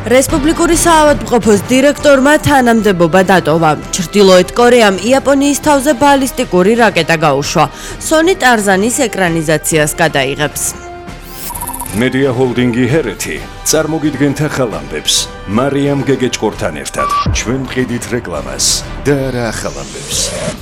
რესპუბლიკური საავადმყოფოს დირექტორმა თანამდებობა დატოვა. ჩრდილოეთ კორეამ იაპონიის თავზე ბალისტიკური რაკეტა გაუშვა. სონი ტარზანის ეკრანიზაციას გადაიღებს. Media Holding-ი ჰერეთი წარმოგიდგენთ ახალ ამბებს. მარიამ გეგეჭკორთან ერთად ჩვენ ვყიდით რეკლამას და რა ახალ ამბებს.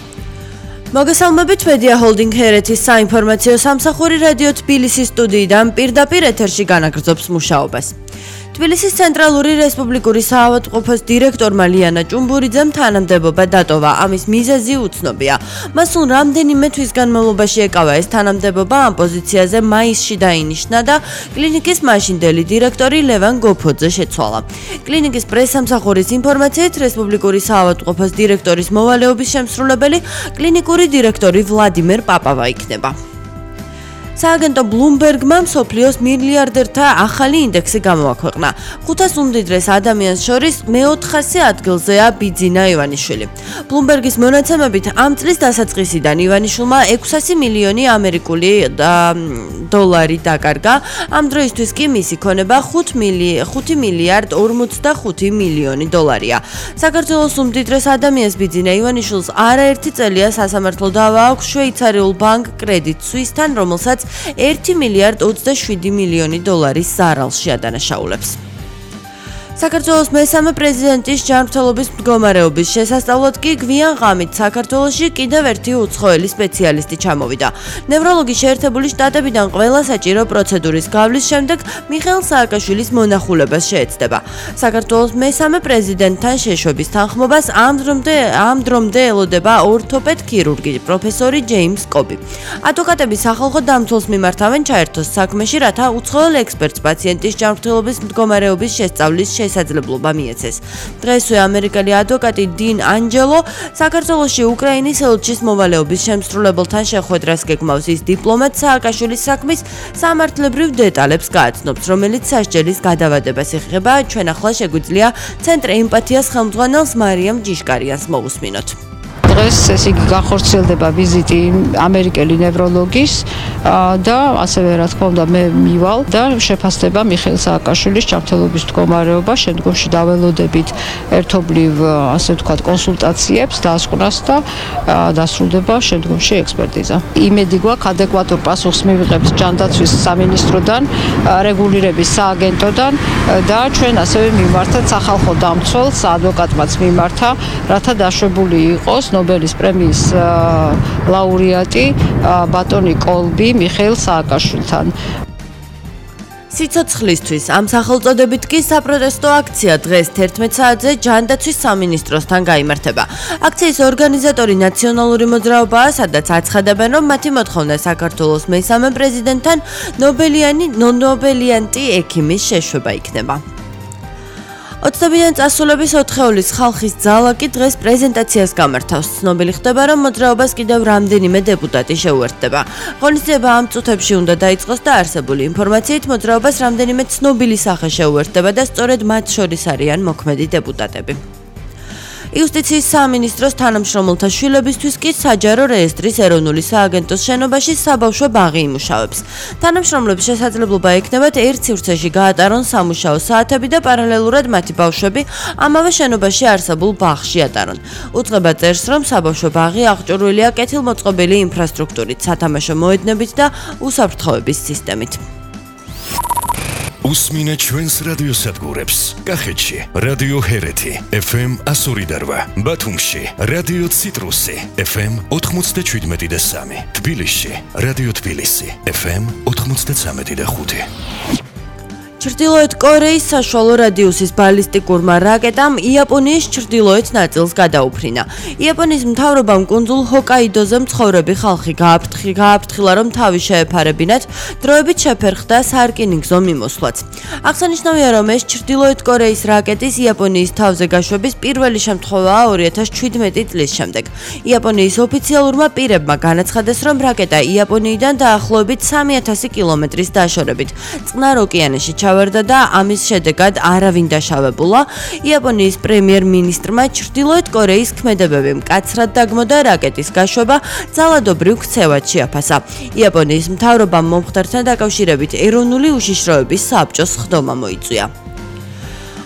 მოგესალმებით Media Holding ჰერეთის საინფორმაციო სამსახური რადიო თბილისის სტუდიიდან პირდაპირ ეთერში განაგრძობს მუშაობას. თბილისის ცენტრალური რესპუბლიკური საავადმყოფოს დირექტორმა ლიანა ჭუმბურიძემ თანამდებობა დატოვა. ამის მიზეზი უცნობია. მას სულ რამდენიმე თვის განმავლობაში ეკავა ეს თანამდებობა, ამ პოზიციაზე მაისში დაინიშნა და კლინიკის მაშინდელი დირექტორი ლევან გოფოძე შეცვალა. კლინიკის პრესსამსახურის ინფორმაციით, რესპუბლიკური საავადმყოფოს დირექტორის მოვალეობის შემსრულებელი კლინიკური დირექტორი ვლადიმერ პაპავა იქნება. სააგენტო ბლუმბერგმა მსოფლიოს მილიარდერთა ახალი ინდექსი გამოაქვეყნა. 500 უმდიდრეს ადამიანს შორის მე-400 ადგილზეა ბიძინა ივანიშვილი. ბლუმბერგის მონაცემებით ამ წლის დასაწყისიდან ივანიშვილმა 600 მილიონი ამერიკული დოლარი დაკარგა. ამ დროისთვის კი მისი ქონება 5 მილიარდ 45 მილიონი დოლარია. საქართველოს უმდიდრეს ადამიანს ბიძინა ივანიშვილს არაერთი წელია სასამართლო დავა აქვს შვეიცარიულ ბანკ კრედიტ სუისთან, რომელსაც 1 მილიარდ 27 მილიონი დოლარის ზარალს შეადანაშაულებს. საქართველოს მესამე პრეზიდენტის ჯანმრთელობის მდგომარეობის შესასწავლად კი გვიან ღამით საქართველოში კიდევ ერთი უცხოელი სპეციალისტი ჩამოვიდა. ნევროლოგის შეერთებული შტატებიდან ყველა საჭირო პროცედურის გავლის შემდეგ მიხეილ სააკაშვილის მონახულებას შეეცდება. საქართველოს მესამე პრეზიდენტთან შეშვების თანხმობას ამ დრომდე ელოდება ორთოპედ ქირურგი პროფესორი ჯეიმს კობი. ადვოკატები სახალხო დამცველს მიმართავენ ჩაერთოს საქმეში, რათა უცხოელ ექსპერტს პაციენტის ჯანმრთელობის მდგომარეობის შესწავლის შესაძლებლობა მიეცეს. დღესვე ამერიკელი ადვოკატი 딘 ანჯელო საქართველოში უკრაინის ელჩის მოვალეობის შემსრულებელთან შეხვედრას გეგმავს. ის დიპლომატ სააკაშვილის საქმის სამართლებრივ დეტალებს გააცნობს, რომელიც სასჯელის გადავადებას ეხება. ჩვენ ახლა შეგვიძლია ცენტრ ემპათიას ხელმძღვანელს მარიამ ჯიშკარიანს მოვუსმინოთ. დღეს ეს იგი განხორციელდება ვიზიტი ამერიკელი ნევროლოგის და ასევე რა თქმა უნდა მე მივალ და შეფასდება მიხეილ სააკაშვილის ჯანმრთელობის მდგომარეობა, შემდგომში დაველოდებით ერთობლივ ასე ვთქვათ კონსულტაციებს დაასკვნას და დასრულდება შემდგომში ექსპერტიზა. იმედი გვაქვს ადეკვატურ პასუხს მივიღებთ ჯანდაცვის სამინისტროდან, რეგულირების სააგენტოდან და ჩვენ ასევე მიმართეთ სახალხო დამცველს, ადვოკატმაც მიმართა, რათა დაშვებული იყოს ნობელის პრემიის ლაურეატი ბატონი კოლბი მიხეილ სააკაშვილთან. სიცოცხლისთვის ამ სახელწოდებით კი საპროტესტო აქცია დღეს 11 საათზე ჯანდაცვის სამინისტროსთან გაიმართება. აქციის ორგანიზატორი ნაციონალური მოძრაობაა, სადაც აცხადებენ, რომ მათი მოთხოვნა საქართველოს მესამე პრეზიდენტთან ნობელიანტი ექიმის შეშვება იქნება. 20-დან წასულების 4-ეულის ხალხის ძალა კი დღეს პრეზენტაციას გამართავს. ცნობილი ხდება, რომ მოძრაობას კიდევ რამდენიმე დეპუტატი შეუერთდება. ღონისძიება ამ წუთებში უნდა დაიწყოს და არსებული ინფორმაციით მოძრაობას რამდენიმე ცნობილი სახე შეუერთდება და სწორედ მათ შორის არიან მოქმედი დეპუტატები. იუსტიციის სამინისტროს თანამშრომელთა შვილებისთვის კი საჯარო რეესტრის ეროვნული სააგენტოს შენობაში საბავშვო ბაღი იმუშავებს. თანამშრომლებს შესაძლებლობა ექნებათ ერთ სივრცეში გაატარონ სამუშაო საათები და პარალელურად მათი ბავშვები ამავე შენობაში არსებულ ბაღში ატარონ. უწყება წერს, რომ საბავშვო ბაღი აღჭურვილია კეთილმოწყობილი ინფრასტრუქტურით, სათამაშო მოედნებით და უსაფრთხოების სისტემით. უსმინე ჩვენს რადიოსადგურებს. კახეთში რადიო ჰერეთი FM 102.8, ბათუმში რადიო ციტრუსი FM 97.3, თბილისში რადიო თბილისი FM 93.5. ჩრდილოეთ კორეის საშუალო რადიუსის ბალისტიკურმა რაკეტამ იაპონიის ჩრდილოეთ ნაწილს გადაუფრინა. იაპონიის მთავრობამ კუნძულ ჰოკაიდოზე მცხოვრები ხალხი გააფრთხილა, რომ თავი შეეფარებინათ, დროებით შეფერხდა სარკინიგზო მიმოსვლაც. აღსანიშნავია, რომ ეს ჩრდილოეთ კორეის რაკეტის იაპონიის თავზე გაშვების პირველი შემთხვევაა 2017 წლის შემდეგ. იაპონიის ოფიციალურმა პირებმა განაცხადეს, რომ რაკეტა იაპონიიდან დაახლოებით 3000 კილომეტრის დაშორებით წყნარ ოკეანეში ჩავარდა და ამის შედეგად არავინ დაშავებულა. იაპონიის პრემიერ-მინისტრმა ჩრდილოეთ კორეის ქმედებები მკაცრად დაგმო და რაკეტის გაშვება ძალადობრივ ქცევად შეაფასა. იაპონიის მთავრობამ მომხდართან დაკავშირებით ეროვნული უშიშროების საბჭოს სხდომა მოიწვია.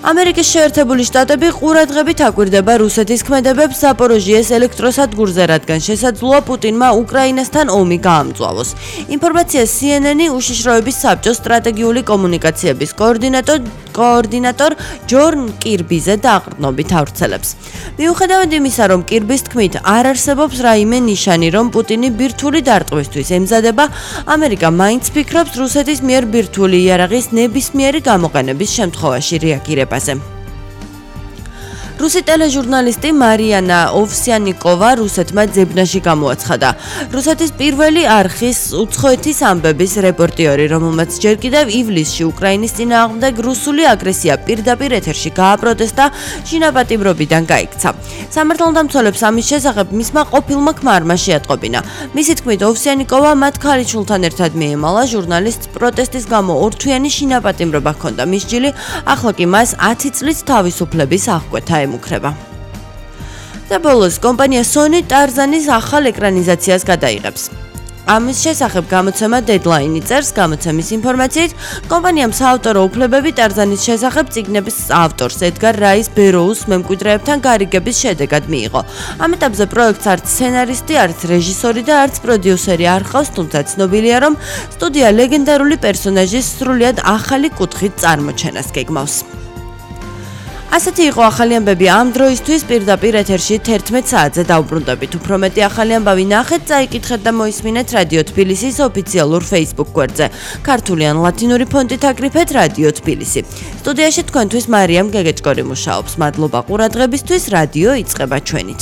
ამერიკის შეერთებული შტატები ყურადღებით აკვირდება რუსეთის ქმედებებს ზაპოროჟიეს ელექტროსადგურზე, რადგან შესაძლოა პუტინმა უკრაინასთან ომი გაამწვავოს. ინფორმაციას CNN-ი უშიშროების საბჭოს სტრატეგიული კომუნიკაციების კოორდინატორ ჯონ კირბიზე დაყრდნობით ავრცელებს. მიუხედავად იმისა, რომ კირბის თქმით არ არსებობს რაიმე ნიშანი, რომ პუტინი ბირთვული დარტყვისთვის ემზადება, ამერიკა მაინც ფიქრობს რუსეთის მიერ ბირთვული იარაღის ნებისმიერი გამოყენების შემთხვევაში რეაგირებაზე. რუსი ტელეჟურნალისტი მარიანა ოვსიანიკოვა რუსეთმა ძებნაში გამოაცხადა. რუსეთის პირველი არხის უცხოეთის ამბების რეპორტიორი, რომელმაც ჯერ კიდევ ივლისში უკრაინის წინააღმდეგ რუსული აგრესია პირდაპირ ეთერში გააპროტესტა, შინაპატიმრობიდან გაიქცა. სამართალდამცველებს ამის შესახებ მისმა ყოფილმა ქმარმა შეატყობინა. მისი თქმით, ოვსიანიკოვა მათ ქალიშვილთან ერთად მიემალა, ჟურნალისტს პროტესტის გამო ორთვიანი შინაპატიმრობა ჰქონდა მისჯილი, ახლა კი მას 10 წლის თავისუფლების აღკვეთა ემუქრება. და ბოლოს კომპანია Sony ტარზანის ახალ ეკრანიზაციას გადაიღებს. ამის შესახებ გამოცემა Deadline წერს. გამოცემის ინფორმაციით, კომპანიამ საავტორო უფლებები ტარზანის შესახებ წიგნების ავტორს ედგარ რაის ბეროუს მემკვიდრეებთან გარიგების შედეგად მიიღო. ამ ეტაპზე პროექტს არც სცენარისტი, არც რეჟისორი და არც პროდიუსერი არ ჰყავს, თუმცა ცნობილია, რომ სტუდია ლეგენდარული პერსონაჟის სრულიად ახალი კუთხით წარმოჩენას გეგმავს. ასეთი იყო ახალი ამბები ამ დროისთვის პირდაპირ ეთერში 11 საათზე დავბრუნდებით. უფრო მეტი ახალი ამბავი ნახეთ, წაიკითხეთ და მოისმინეთ რადიო თბილისის ოფიციალურ Facebook გვერდზე. ქართული ან ლათინური ფონტით აკრიფეთ რადიო თბილისი. სტუდიაში თქვენთვის მარიამ გეგეჭკორი მუშაობს. მადლობა ყურადღებისთვის, რადიო იწყება ჩვენით.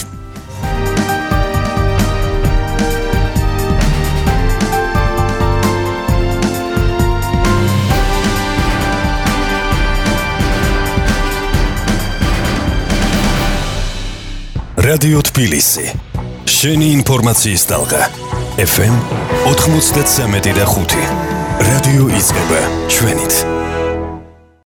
რადიო თბილისი. შენი ინფორმაციის ტალღა. FM 93.5. რადიო იწყება ჩვენით.